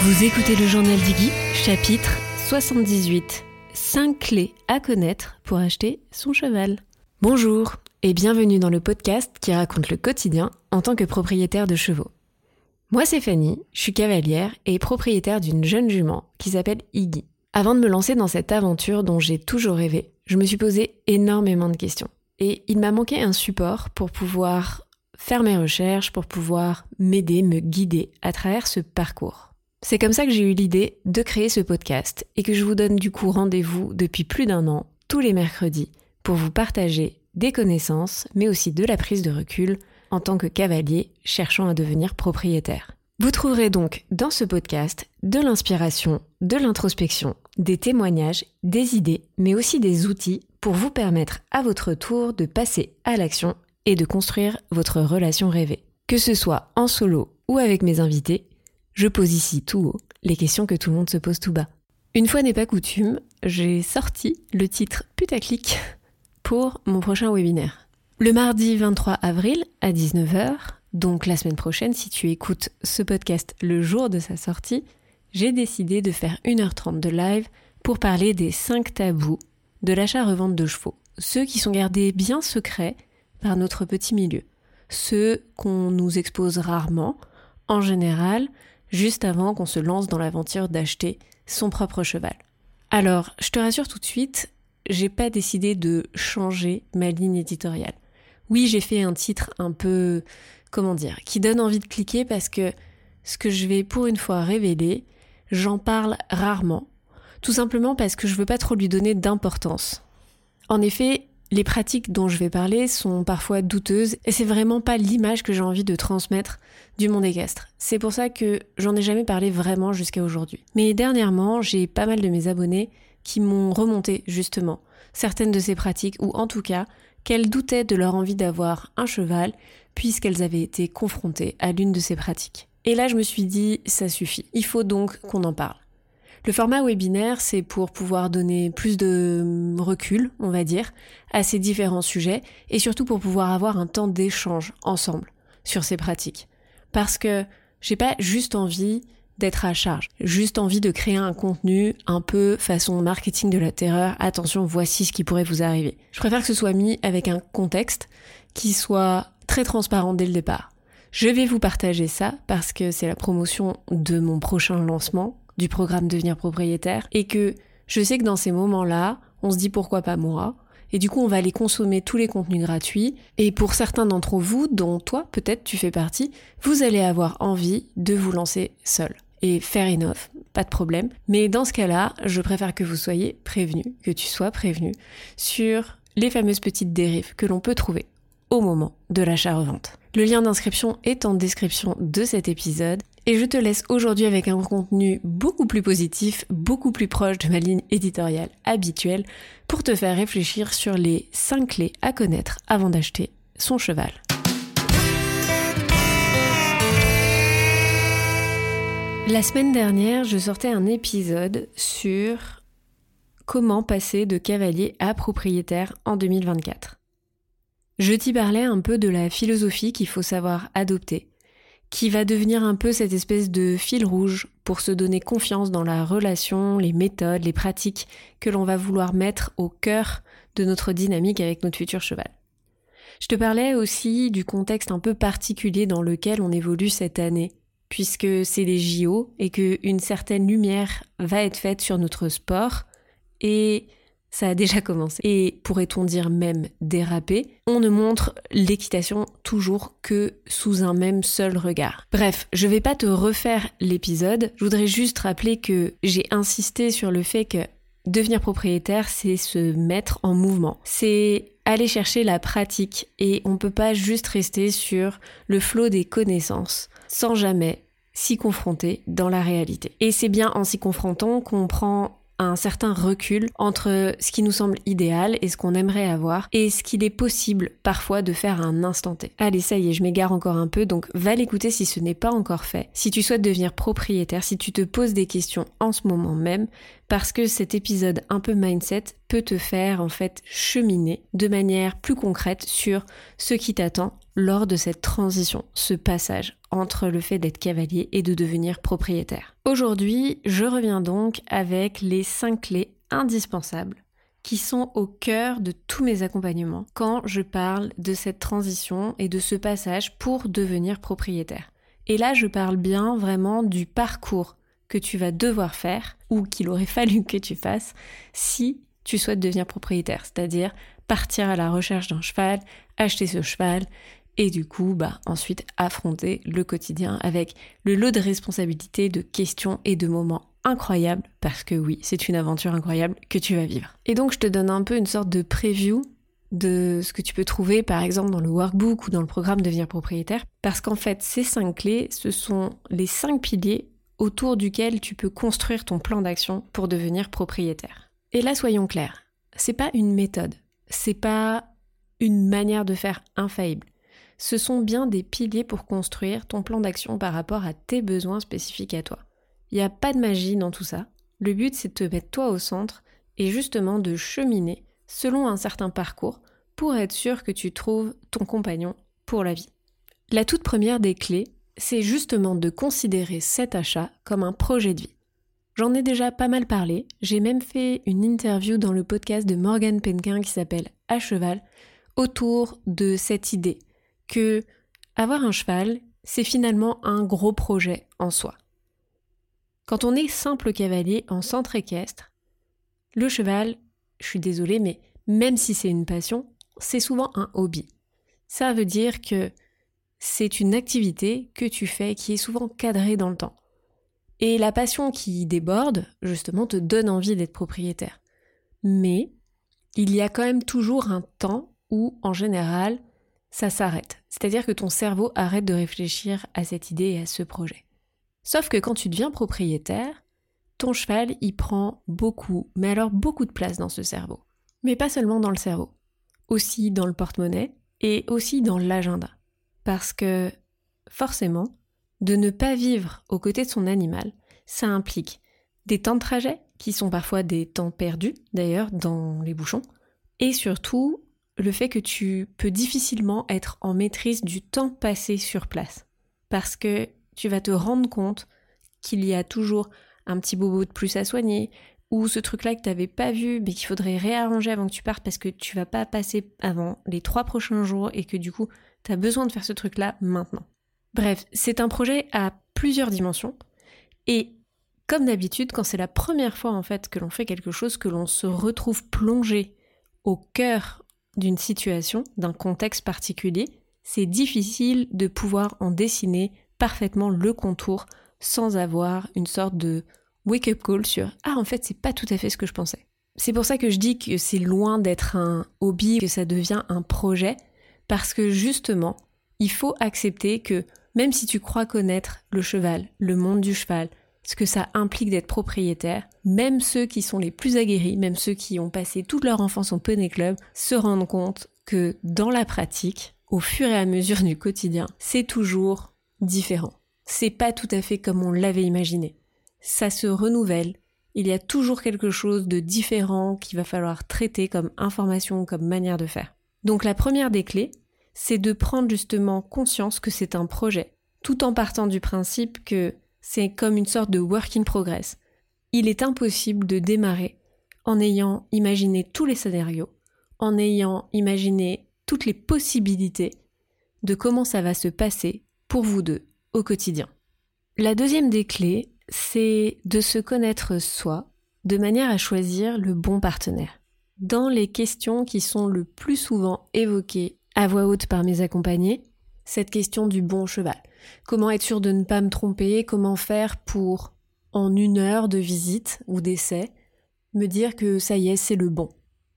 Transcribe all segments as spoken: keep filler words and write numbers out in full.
Vous écoutez le journal d'Iggy, chapitre soixante-dix-huit. cinq clés à connaître pour acheter son cheval. Bonjour et bienvenue dans le podcast qui raconte le quotidien en tant que propriétaire de chevaux. Moi c'est Fanny, je suis cavalière et propriétaire d'une jeune jument qui s'appelle Iggy. Avant de me lancer dans cette aventure dont j'ai toujours rêvé, je me suis posé énormément de questions. Et il m'a manqué un support pour pouvoir faire mes recherches, pour pouvoir m'aider, me guider à travers ce parcours. C'est comme ça que j'ai eu l'idée de créer ce podcast et que je vous donne du coup rendez-vous depuis plus d'un an, tous les mercredis, pour vous partager des connaissances, mais aussi de la prise de recul en tant que cavalier cherchant à devenir propriétaire. Vous trouverez donc dans ce podcast de l'inspiration, de l'introspection, des témoignages, des idées, mais aussi des outils pour vous permettre à votre tour de passer à l'action et de construire votre relation rêvée. Que ce soit en solo ou avec mes invités, je pose ici tout haut les questions que tout le monde se pose tout bas. Une fois n'est pas coutume, j'ai sorti le titre putaclic pour mon prochain webinaire. Le mardi vingt-trois avril à dix-neuf heures, donc la semaine prochaine si tu écoutes ce podcast le jour de sa sortie, j'ai décidé de faire une heure trente de live pour parler des cinq tabous de l'achat-revente de chevaux. Ceux qui sont gardés bien secrets par notre petit milieu. Ceux qu'on nous expose rarement, en général, juste avant qu'on se lance dans l'aventure d'acheter son propre cheval. Alors, je te rassure tout de suite, j'ai pas décidé de changer ma ligne éditoriale. Oui, j'ai fait un titre un peu, comment dire, qui donne envie de cliquer parce que ce que je vais pour une fois révéler, j'en parle rarement, tout simplement parce que je veux pas trop lui donner d'importance. En effet, les pratiques dont je vais parler sont parfois douteuses et c'est vraiment pas l'image que j'ai envie de transmettre du monde équestre. C'est pour ça que j'en ai jamais parlé vraiment jusqu'à aujourd'hui. Mais dernièrement, j'ai pas mal de mes abonnés qui m'ont remonté justement certaines de ces pratiques ou en tout cas qu'elles doutaient de leur envie d'avoir un cheval puisqu'elles avaient été confrontées à l'une de ces pratiques. Et là, je me suis dit, ça suffit. Il faut donc qu'on en parle. Le format webinaire, c'est pour pouvoir donner plus de recul, on va dire, à ces différents sujets et surtout pour pouvoir avoir un temps d'échange ensemble sur ces pratiques. Parce que j'ai pas juste envie d'être à charge, juste envie de créer un contenu un peu façon marketing de la terreur, attention, voici ce qui pourrait vous arriver. Je préfère que ce soit mis avec un contexte qui soit très transparent dès le départ. Je vais vous partager ça parce que c'est la promotion de mon prochain lancement, du programme Devenir propriétaire, et que je sais que dans ces moments-là, on se dit pourquoi pas moi, et du coup on va aller consommer tous les contenus gratuits, et pour certains d'entre vous, dont toi peut-être tu fais partie, vous allez avoir envie de vous lancer seul. Et fair enough, pas de problème, mais dans ce cas-là, je préfère que vous soyez prévenus, que tu sois prévenu sur les fameuses petites dérives que l'on peut trouver au moment de l'achat-revente. Le lien d'inscription est en description de cet épisode et je te laisse aujourd'hui avec un contenu beaucoup plus positif, beaucoup plus proche de ma ligne éditoriale habituelle pour te faire réfléchir sur les cinq clés à connaître avant d'acheter son cheval. La semaine dernière, je sortais un épisode sur comment passer de cavalier à propriétaire en deux mille vingt-quatre. Je t'y parlais un peu de la philosophie qu'il faut savoir adopter, qui va devenir un peu cette espèce de fil rouge pour se donner confiance dans la relation, les méthodes, les pratiques que l'on va vouloir mettre au cœur de notre dynamique avec notre futur cheval. Je te parlais aussi du contexte un peu particulier dans lequel on évolue cette année, puisque c'est les J O et qu'une certaine lumière va être faite sur notre sport et ça a déjà commencé. Et pourrait-on dire même dérapé, on ne montre l'équitation toujours que sous un même seul regard. Bref, je vais pas te refaire l'épisode, je voudrais juste rappeler que j'ai insisté sur le fait que devenir propriétaire, c'est se mettre en mouvement. C'est aller chercher la pratique et on peut pas juste rester sur le flot des connaissances sans jamais s'y confronter dans la réalité. Et c'est bien en s'y confrontant qu'on prend un certain recul entre ce qui nous semble idéal et ce qu'on aimerait avoir et ce qu'il est possible parfois de faire à un instant T. Allez, ça y est, je m'égare encore un peu, donc va l'écouter si ce n'est pas encore fait. Si tu souhaites devenir propriétaire, si tu te poses des questions en ce moment même, parce que cet épisode un peu mindset peut te faire en fait cheminer de manière plus concrète sur ce qui t'attend lors de cette transition, ce passage entre le fait d'être cavalier et de devenir propriétaire. Aujourd'hui, je reviens donc avec les cinq clés indispensables qui sont au cœur de tous mes accompagnements quand je parle de cette transition et de ce passage pour devenir propriétaire. Et là, je parle bien vraiment du parcours que tu vas devoir faire ou qu'il aurait fallu que tu fasses si tu souhaites devenir propriétaire, c'est-à-dire partir à la recherche d'un cheval, acheter ce cheval et du coup, bah, ensuite affronter le quotidien avec le lot de responsabilités, de questions et de moments incroyables parce que oui, c'est une aventure incroyable que tu vas vivre. Et donc, je te donne un peu une sorte de preview de ce que tu peux trouver par exemple dans le workbook ou dans le programme Devenir propriétaire parce qu'en fait, ces cinq clés, ce sont les cinq piliers autour duquel tu peux construire ton plan d'action pour devenir propriétaire. Et là, soyons clairs, c'est pas une méthode, c'est pas une manière de faire infaillible. Ce sont bien des piliers pour construire ton plan d'action par rapport à tes besoins spécifiques à toi. Il n'y a pas de magie dans tout ça. Le but, c'est de te mettre toi au centre et justement de cheminer selon un certain parcours pour être sûr que tu trouves ton compagnon pour la vie. La toute première des clés, c'est justement de considérer cet achat comme un projet de vie. J'en ai déjà pas mal parlé, j'ai même fait une interview dans le podcast de Morgane Penquin qui s'appelle « À cheval » autour de cette idée que avoir un cheval, c'est finalement un gros projet en soi. Quand on est simple cavalier en centre équestre, le cheval, je suis désolée, mais même si c'est une passion, c'est souvent un hobby. Ça veut dire que c'est une activité que tu fais qui est souvent cadrée dans le temps. Et la passion qui déborde, justement, te donne envie d'être propriétaire. Mais il y a quand même toujours un temps où, en général, ça s'arrête. C'est-à-dire que ton cerveau arrête de réfléchir à cette idée et à ce projet. Sauf que quand tu deviens propriétaire, ton cheval, il prend beaucoup, mais alors beaucoup de place dans ce cerveau. Mais pas seulement dans le cerveau, aussi dans le porte-monnaie et aussi dans l'agenda. Parce que, forcément, de ne pas vivre aux côtés de son animal, ça implique des temps de trajet, qui sont parfois des temps perdus, d'ailleurs, dans les bouchons, et surtout, le fait que tu peux difficilement être en maîtrise du temps passé sur place. Parce que tu vas te rendre compte qu'il y a toujours un petit bobo de plus à soigner, ou ce truc-là que tu n'avais pas vu, mais qu'il faudrait réarranger avant que tu partes parce que tu vas pas passer avant les trois prochains jours et que du coup, tu as besoin de faire ce truc-là maintenant. Bref, c'est un projet à plusieurs dimensions et comme d'habitude, quand c'est la première fois en fait que l'on fait quelque chose, que l'on se retrouve plongé au cœur d'une situation, d'un contexte particulier, c'est difficile de pouvoir en dessiner parfaitement le contour sans avoir une sorte de wake-up call sur « Ah, en fait, c'est pas tout à fait ce que je pensais ». C'est pour ça que je dis que c'est loin d'être un hobby, que ça devient un projet, parce que justement, il faut accepter que même si tu crois connaître le cheval, le monde du cheval, ce que ça implique d'être propriétaire, même ceux qui sont les plus aguerris, même ceux qui ont passé toute leur enfance au poney club, se rendent compte que dans la pratique, au fur et à mesure du quotidien, c'est toujours différent. C'est pas tout à fait comme on l'avait imaginé. Ça se renouvelle. Il y a toujours quelque chose de différent qu'il va falloir traiter comme information, comme manière de faire. Donc la première des clés, c'est de prendre justement conscience que c'est un projet, tout en partant du principe que c'est comme une sorte de work in progress. Il est impossible de démarrer en ayant imaginé tous les scénarios, en ayant imaginé toutes les possibilités de comment ça va se passer pour vous deux au quotidien. La deuxième des clés, c'est de se connaître soi de manière à choisir le bon partenaire. Dans les questions qui sont le plus souvent évoquées à voix haute par mes accompagnés, cette question du bon cheval. Comment être sûr de ne pas me tromper? Comment faire pour, en une heure de visite ou d'essai, me dire que ça y est, c'est le bon?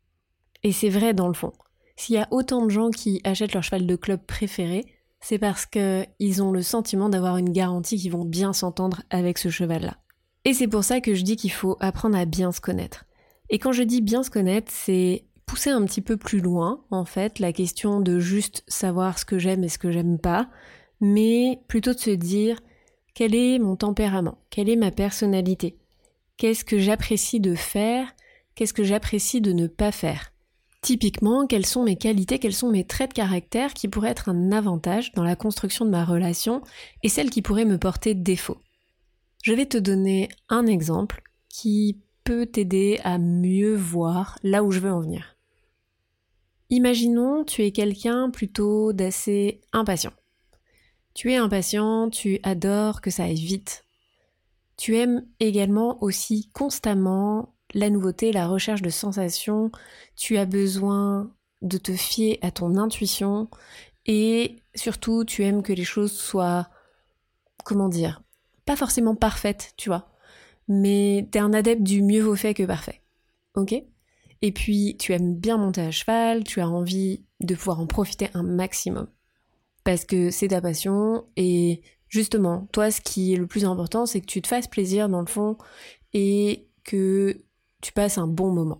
Et c'est vrai dans le fond. S'il y a autant de gens qui achètent leur cheval de club préféré, c'est parce qu'ils ont le sentiment d'avoir une garantie qu'ils vont bien s'entendre avec ce cheval-là. Et c'est pour ça que je dis qu'il faut apprendre à bien se connaître. Et quand je dis bien se connaître, c'est pousser un petit peu plus loin, en fait, la question de juste savoir ce que j'aime et ce que j'aime pas, mais plutôt de se dire quel est mon tempérament, quelle est ma personnalité, Qu'est-ce que j'apprécie de faire? Qu'est-ce que j'apprécie de ne pas faire? Typiquement, quelles sont mes qualités, quels sont mes traits de caractère qui pourraient être un avantage dans la construction de ma relation et celles qui pourraient me porter défaut? Je vais te donner un exemple qui peut t'aider à mieux voir là où je veux en venir. Imaginons, tu es quelqu'un plutôt d'assez impatient. Tu es impatient, tu adores que ça aille vite. Tu aimes également aussi constamment la nouveauté, la recherche de sensations. Tu as besoin de te fier à ton intuition et surtout, tu aimes que les choses soient, comment dire, pas forcément parfaites, tu vois. Mais t'es un adepte du mieux vaut fait que parfait. Ok ? Et puis, tu aimes bien monter à cheval, tu as envie de pouvoir en profiter un maximum. Parce que c'est ta passion et justement, toi, ce qui est le plus important, c'est que tu te fasses plaisir dans le fond et que tu passes un bon moment.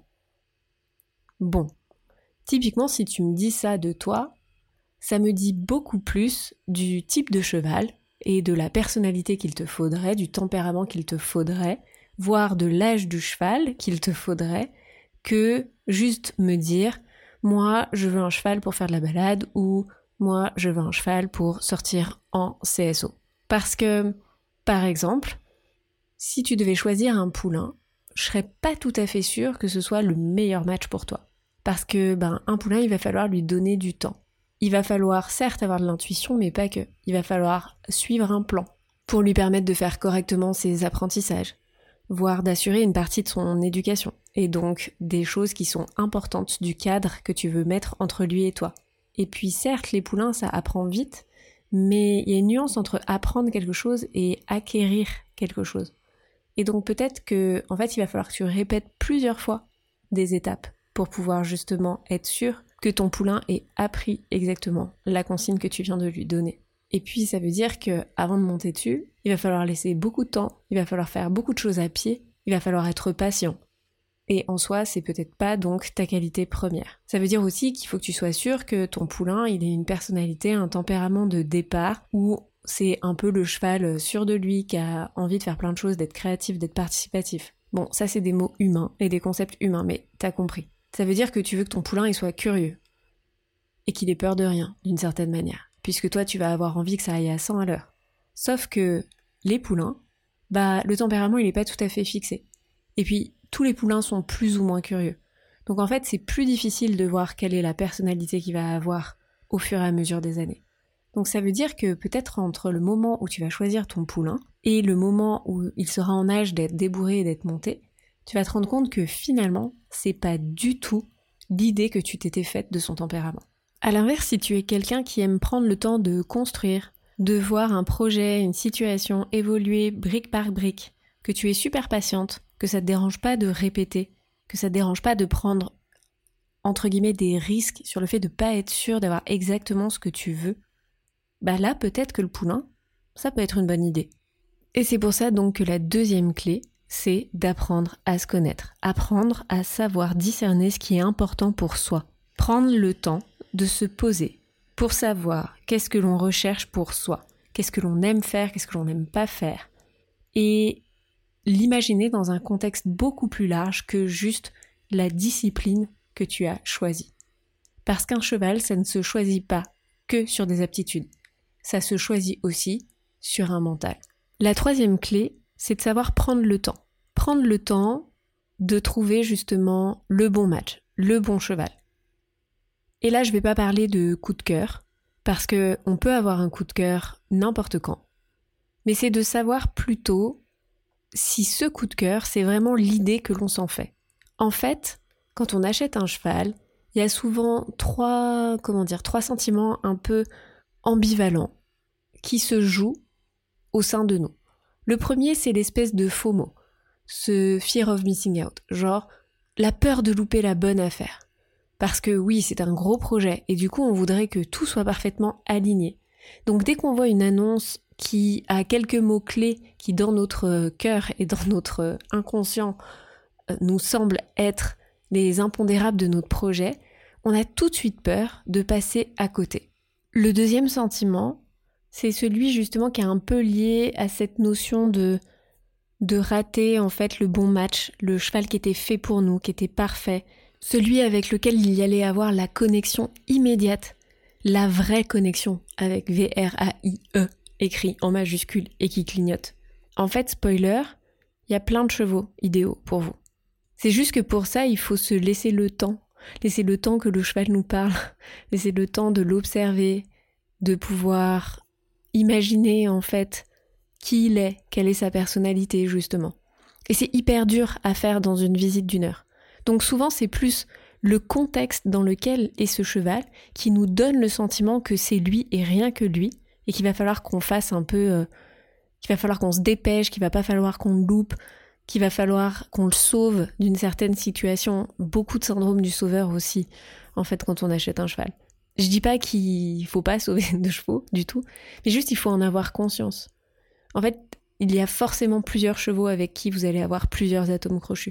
Bon, typiquement, si tu me dis ça de toi, ça me dit beaucoup plus du type de cheval et de la personnalité qu'il te faudrait, du tempérament qu'il te faudrait, voire de l'âge du cheval qu'il te faudrait, que juste me dire « moi, je veux un cheval pour faire de la balade » ou « moi, je veux un cheval pour sortir en C S O ». Parce que, par exemple, si tu devais choisir un poulain, je serais pas tout à fait sûre que ce soit le meilleur match pour toi. Parce que, ben, un poulain, il va falloir lui donner du temps. Il va falloir certes avoir de l'intuition, mais pas que. Il va falloir suivre un plan pour lui permettre de faire correctement ses apprentissages, voire d'assurer une partie de son éducation. Et donc, des choses qui sont importantes du cadre que tu veux mettre entre lui et toi. Et puis certes, les poulains, ça apprend vite, mais il y a une nuance entre apprendre quelque chose et acquérir quelque chose. Et donc peut-être que, en fait, il va falloir que tu répètes plusieurs fois des étapes pour pouvoir justement être sûr que ton poulain ait appris exactement la consigne que tu viens de lui donner. Et puis ça veut dire que avant de monter dessus, il va falloir laisser beaucoup de temps, il va falloir faire beaucoup de choses à pied, il va falloir être patient. Et en soi, c'est peut-être pas donc ta qualité première. Ça veut dire aussi qu'il faut que tu sois sûr que ton poulain, il ait une personnalité, un tempérament de départ où c'est un peu le cheval sûr de lui qui a envie de faire plein de choses, d'être créatif, d'être participatif. Bon, ça c'est des mots humains et des concepts humains, mais t'as compris. Ça veut dire que tu veux que ton poulain il soit curieux et qu'il ait peur de rien, d'une certaine manière, puisque toi tu vas avoir envie que ça aille à cent à l'heure. Sauf que les poulains, bah le tempérament il est pas tout à fait fixé. Et puis tous les poulains sont plus ou moins curieux. Donc en fait c'est plus difficile de voir quelle est la personnalité qu'il va avoir au fur et à mesure des années. Donc ça veut dire que peut-être entre le moment où tu vas choisir ton poulain et le moment où il sera en âge d'être débourré et d'être monté, tu vas te rendre compte que finalement, c'est pas du tout l'idée que tu t'étais faite de son tempérament. À l'inverse, si tu es quelqu'un qui aime prendre le temps de construire, de voir un projet, une situation évoluer brique par brique, que tu es super patiente, que ça te dérange pas de répéter, que ça te dérange pas de prendre, entre guillemets, des risques sur le fait de pas être sûr d'avoir exactement ce que tu veux, bah là, peut-être que le poulain, ça peut être une bonne idée. Et c'est pour ça donc que la deuxième clé, c'est d'apprendre à se connaître, apprendre à savoir discerner ce qui est important pour soi, prendre le temps de se poser pour savoir qu'est-ce que l'on recherche pour soi, qu'est-ce que l'on aime faire, qu'est-ce que l'on n'aime pas faire, et l'imaginer dans un contexte beaucoup plus large que juste la discipline que tu as choisie. Parce qu'un cheval, ça ne se choisit pas que sur des aptitudes, ça se choisit aussi sur un mental. La troisième clé, c'est de savoir prendre le temps. Prendre le temps de trouver justement le bon match, le bon cheval. Et là, je vais pas parler de coup de cœur, parce que on peut avoir un coup de cœur n'importe quand. Mais c'est de savoir plutôt si ce coup de cœur, c'est vraiment l'idée que l'on s'en fait. En fait, quand on achète un cheval, il y a souvent trois, comment dire, trois sentiments un peu ambivalents qui se jouent au sein de nous. Le premier, c'est l'espèce de FOMO, ce fear of missing out, genre la peur de louper la bonne affaire. Parce que oui, c'est un gros projet et du coup, on voudrait que tout soit parfaitement aligné. Donc dès qu'on voit une annonce qui a quelques mots-clés qui dans notre cœur et dans notre inconscient nous semblent être les impondérables de notre projet, on a tout de suite peur de passer à côté. Le deuxième sentiment, c'est celui justement qui est un peu lié à cette notion de de rater en fait le bon match, le cheval qui était fait pour nous, qui était parfait, celui avec lequel il y allait avoir la connexion immédiate, la vraie connexion avec V R A I E écrit en majuscule et qui clignote. En fait, spoiler, il y a plein de chevaux idéaux pour vous. C'est juste que pour ça, il faut se laisser le temps, laisser le temps que le cheval nous parle, laisser le temps de l'observer, de pouvoir imaginer en fait qui il est, quelle est sa personnalité justement. Et c'est hyper dur à faire dans une visite d'une heure. Donc souvent c'est plus le contexte dans lequel est ce cheval qui nous donne le sentiment que c'est lui et rien que lui, et qu'il va falloir qu'on fasse un peu, euh, qu'il va falloir qu'on se dépêche, qu'il va pas falloir qu'on le loupe, qu'il va falloir qu'on le sauve d'une certaine situation. Beaucoup de syndrome du sauveur aussi, en fait, quand on achète un cheval. Je dis pas qu'il faut pas sauver de chevaux, du tout, mais juste il faut en avoir conscience. En fait, il y a forcément plusieurs chevaux avec qui vous allez avoir plusieurs atomes crochus.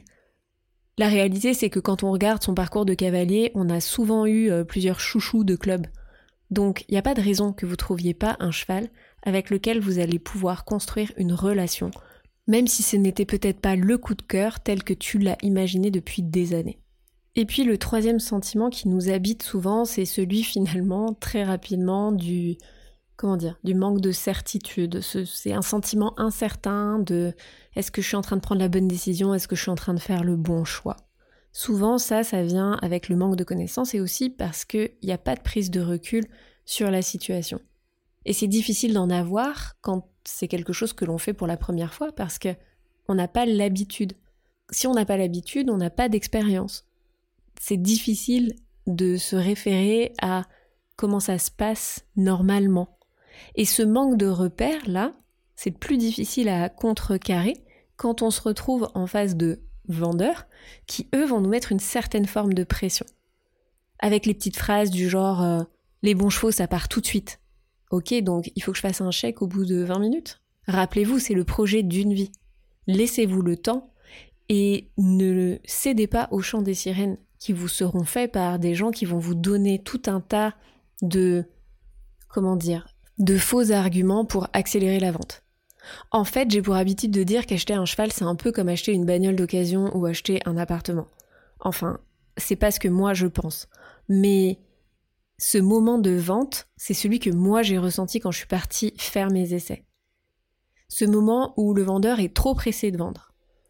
La réalité, c'est que quand on regarde son parcours de cavalier, on a souvent eu euh, plusieurs chouchous de club. Donc, il n'y a pas de raison que vous ne trouviez pas un cheval avec lequel vous allez pouvoir construire une relation, même si ce n'était peut-être pas le coup de cœur tel que tu l'as imaginé depuis des années. Et puis le troisième sentiment qui nous habite souvent, c'est celui finalement, très rapidement, du, comment dire, du manque de certitude. Ce, c'est un sentiment incertain de « est-ce que je suis en train de prendre la bonne décision ? Est-ce que je suis en train de faire le bon choix ?» Souvent, ça, ça vient avec le manque de connaissances et aussi parce qu'il n'y a pas de prise de recul sur la situation. Et c'est difficile d'en avoir quand c'est quelque chose que l'on fait pour la première fois parce qu'on n'a pas l'habitude. Si on n'a pas l'habitude, on n'a pas d'expérience. C'est difficile de se référer à comment ça se passe normalement. Et ce manque de repères-là, c'est plus difficile à contrecarrer quand on se retrouve en face de vendeurs qui, eux, vont nous mettre une certaine forme de pression. Avec les petites phrases du genre euh, « les bons chevaux, ça part tout de suite ». Ok, donc il faut que je fasse un chèque au bout de vingt minutes. Rappelez-vous, c'est le projet d'une vie. Laissez-vous le temps et ne cédez pas au chant des sirènes qui vous seront faits par des gens qui vont vous donner tout un tas de, comment dire, de faux arguments pour accélérer la vente. En fait, j'ai pour habitude de dire qu'acheter un cheval, c'est un peu comme acheter une bagnole d'occasion ou acheter un appartement. Enfin, c'est pas ce que moi je pense. Mais ce moment de vente, c'est celui que moi j'ai ressenti quand je suis partie faire mes essais. Ce moment où le vendeur est trop pressé de vendre.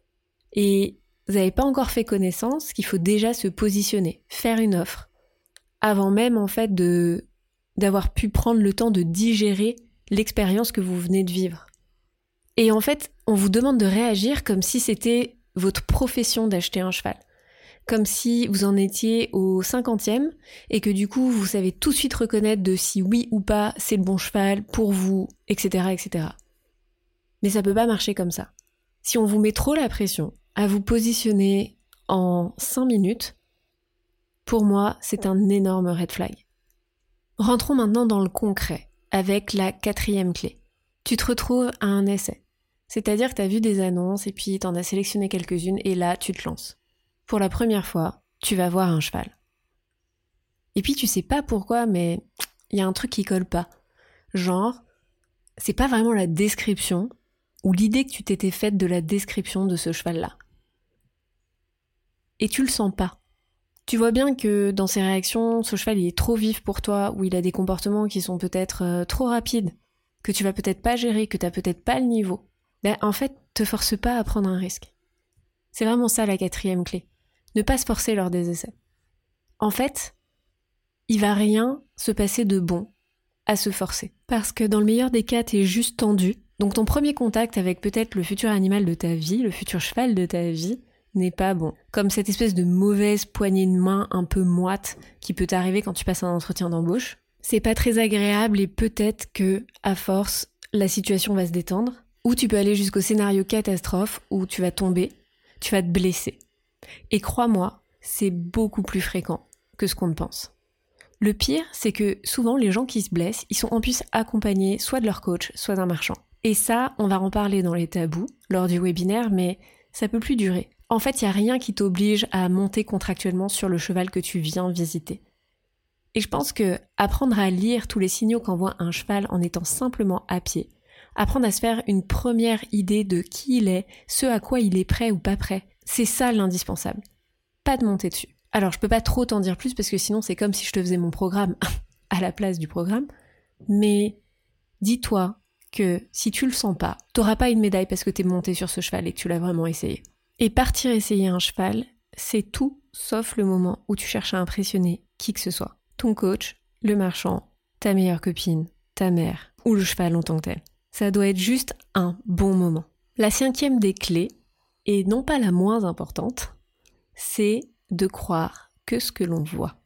Et vous n'avez pas encore fait connaissance qu'il faut déjà se positionner, faire une offre, avant même en fait de, d'avoir pu prendre le temps de digérer l'expérience que vous venez de vivre. Et en fait, on vous demande de réagir comme si c'était votre profession d'acheter un cheval. Comme si vous en étiez au cinquantième et que du coup, vous savez tout de suite reconnaître de si oui ou pas c'est le bon cheval pour vous, et cetera, et cetera. Mais ça peut pas marcher comme ça. Si on vous met trop la pression à vous positionner en cinq minutes, pour moi, c'est un énorme red flag. Rentrons maintenant dans le concret, avec la quatrième clé. Tu te retrouves à un essai. C'est-à-dire que tu as vu des annonces et puis tu en as sélectionné quelques-unes et là, tu te lances. Pour la première fois, tu vas voir un cheval. Et puis tu sais pas pourquoi, mais il y a un truc qui colle pas. Genre, c'est pas vraiment la description ou l'idée que tu t'étais faite de la description de ce cheval-là. Et tu le sens pas. Tu vois bien que dans ses réactions, ce cheval il est trop vif pour toi, ou il a des comportements qui sont peut-être euh, trop rapides, que tu vas peut-être pas gérer, que t'as peut-être pas le niveau. Ben, en fait, te force pas à prendre un risque. C'est vraiment ça la quatrième clé. Ne pas se forcer lors des essais. En fait, il va rien se passer de bon à se forcer. Parce que dans le meilleur des cas, t'es juste tendu. Donc ton premier contact avec peut-être le futur animal de ta vie, le futur cheval de ta vie, n'est pas bon. Comme cette espèce de mauvaise poignée de main un peu moite qui peut t'arriver quand tu passes un entretien d'embauche. C'est pas très agréable et peut-être que, à force, la situation va se détendre. Ou tu peux aller jusqu'au scénario catastrophe où tu vas tomber, tu vas te blesser. Et crois-moi, c'est beaucoup plus fréquent que ce qu'on ne pense. Le pire, c'est que souvent les gens qui se blessent, ils sont en plus accompagnés soit de leur coach, soit d'un marchand. Et ça, on va en parler dans les tabous, lors du webinaire, mais ça peut plus durer. En fait, il n'y a rien qui t'oblige à monter contractuellement sur le cheval que tu viens visiter. Et je pense que apprendre à lire tous les signaux qu'envoie un cheval en étant simplement à pied, apprendre à se faire une première idée de qui il est, ce à quoi il est prêt ou pas prêt. C'est ça l'indispensable. Pas de monter dessus. Alors je peux pas trop t'en dire plus parce que sinon c'est comme si je te faisais mon programme à la place du programme, mais dis-toi que si tu le sens pas, t'auras pas une médaille parce que t'es monté sur ce cheval et que tu l'as vraiment essayé. Et partir essayer un cheval, c'est tout sauf le moment où tu cherches à impressionner qui que ce soit. Ton coach, le marchand, ta meilleure copine, ta mère ou le cheval en tant que tel. Ça doit être juste un bon moment. La cinquième des clés, et non pas la moins importante, c'est de croire que ce que l'on voit.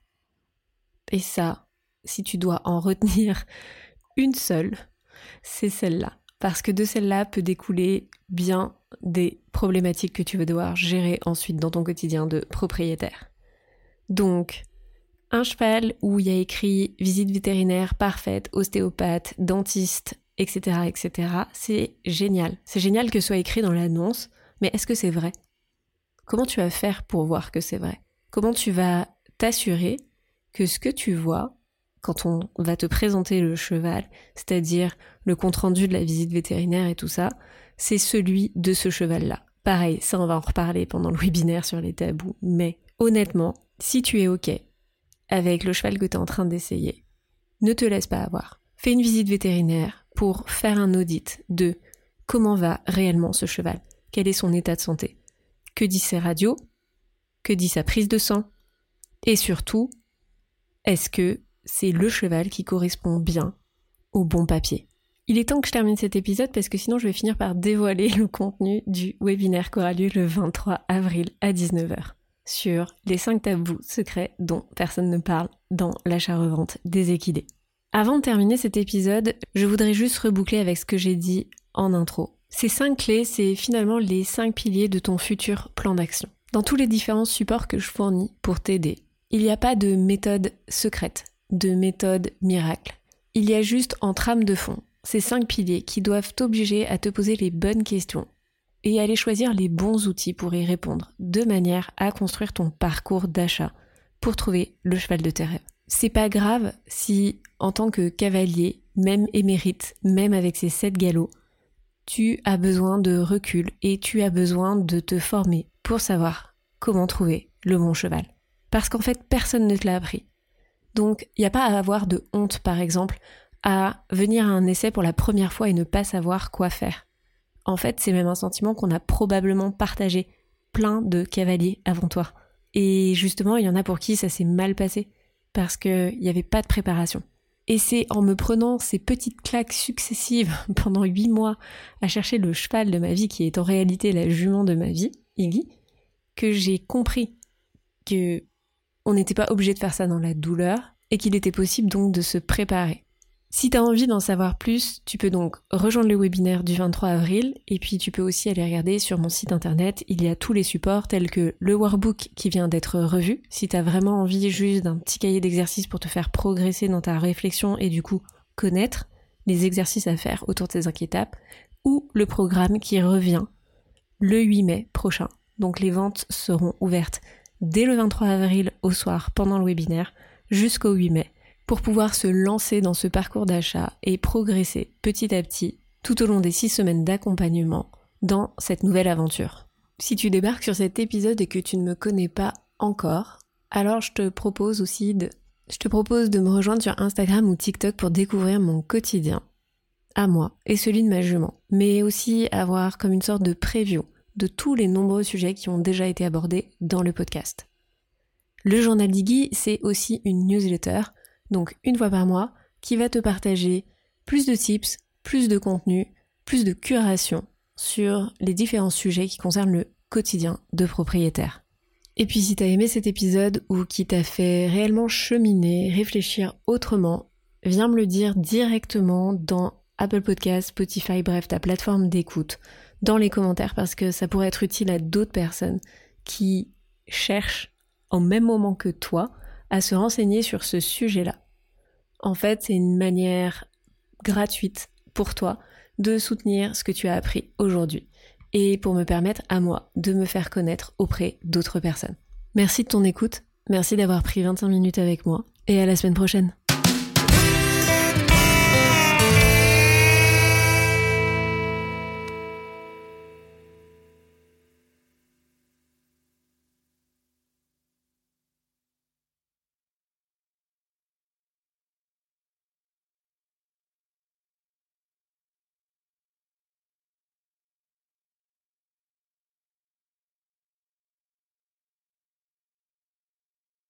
Et ça, si tu dois en retenir une seule, c'est celle-là. Parce que de celle-là peut découler bien des problématiques que tu vas devoir gérer ensuite dans ton quotidien de propriétaire. Donc, un cheval où il y a écrit visite vétérinaire parfaite, ostéopathe, dentiste, et cetera, et cetera, c'est génial. C'est génial que ce soit écrit dans l'annonce, mais est-ce que c'est vrai ? Comment tu vas faire pour voir que c'est vrai ? Comment tu vas t'assurer que ce que tu vois, quand on va te présenter le cheval, c'est-à-dire le compte-rendu de la visite vétérinaire et tout ça, c'est celui de ce cheval-là. Pareil, ça on va en reparler pendant le webinaire sur les tabous, mais honnêtement, si tu es OK avec le cheval que tu es en train d'essayer, ne te laisse pas avoir. Fais une visite vétérinaire pour faire un audit de comment va réellement ce cheval, quel est son état de santé, que dit ses radios, que dit sa prise de sang, et surtout, est-ce que c'est le cheval qui correspond bien au bon papier. Il est temps que je termine cet épisode parce que sinon je vais finir par dévoiler le contenu du webinaire qui aura lieu le vingt-trois avril à dix-neuf heures sur les cinq tabous secrets dont personne ne parle dans l'achat-revente des équidés. Avant de terminer cet épisode, je voudrais juste reboucler avec ce que j'ai dit en intro. Ces cinq clés, c'est finalement les cinq piliers de ton futur plan d'action. Dans tous les différents supports que je fournis pour t'aider, il n'y a pas de méthode secrète, de méthode miracle. Il y a juste en trame de fond ces cinq piliers qui doivent t'obliger à te poser les bonnes questions et aller choisir les bons outils pour y répondre, de manière à construire ton parcours d'achat pour trouver le cheval de tes rêves. C'est pas grave si, en tant que cavalier, même émérite, même avec ses sept galops, tu as besoin de recul et tu as besoin de te former pour savoir comment trouver le bon cheval. Parce qu'en fait, personne ne te l'a appris. Donc, il n'y a pas à avoir de honte, par exemple, à venir à un essai pour la première fois et ne pas savoir quoi faire. En fait, c'est même un sentiment qu'on a probablement partagé plein de cavaliers avant toi. Et justement, il y en a pour qui ça s'est mal passé, parce qu'il n'y avait pas de préparation. Et c'est en me prenant ces petites claques successives pendant huit mois à chercher le cheval de ma vie, qui est en réalité la jument de ma vie, Iggy, que j'ai compris que on n'était pas obligé de faire ça dans la douleur et qu'il était possible donc de se préparer. Si tu as envie d'en savoir plus, tu peux donc rejoindre le webinaire du vingt-trois avril et puis tu peux aussi aller regarder sur mon site internet, il y a tous les supports tels que le workbook qui vient d'être revu, si tu as vraiment envie juste d'un petit cahier d'exercices pour te faire progresser dans ta réflexion et du coup connaître les exercices à faire autour de ces cinq étapes, ou le programme qui revient le huit mai prochain. Donc les ventes seront ouvertes dès le vingt-trois avril au soir pendant le webinaire jusqu'au huit mai pour pouvoir se lancer dans ce parcours d'achat et progresser petit à petit tout au long des six semaines d'accompagnement dans cette nouvelle aventure. Si tu débarques sur cet épisode et que tu ne me connais pas encore, alors je te propose aussi de, je te propose de me rejoindre sur Instagram ou TikTok pour découvrir mon quotidien à moi et celui de ma jument, mais aussi avoir comme une sorte de preview de tous les nombreux sujets qui ont déjà été abordés dans le podcast. Le journal d'Iggy, c'est aussi une newsletter, donc une fois par mois, qui va te partager plus de tips, plus de contenu, plus de curation sur les différents sujets qui concernent le quotidien de propriétaire. Et puis si t'as aimé cet épisode ou qui t'a fait réellement cheminer, réfléchir autrement, viens me le dire directement dans Apple Podcasts, Spotify, bref, ta plateforme d'écoute, dans les commentaires, parce que ça pourrait être utile à d'autres personnes qui cherchent au même moment que toi à se renseigner sur ce sujet-là. En fait, c'est une manière gratuite pour toi de soutenir ce que tu as appris aujourd'hui et pour me permettre à moi de me faire connaître auprès d'autres personnes. Merci de ton écoute, merci d'avoir pris vingt-cinq minutes avec moi et à la semaine prochaine.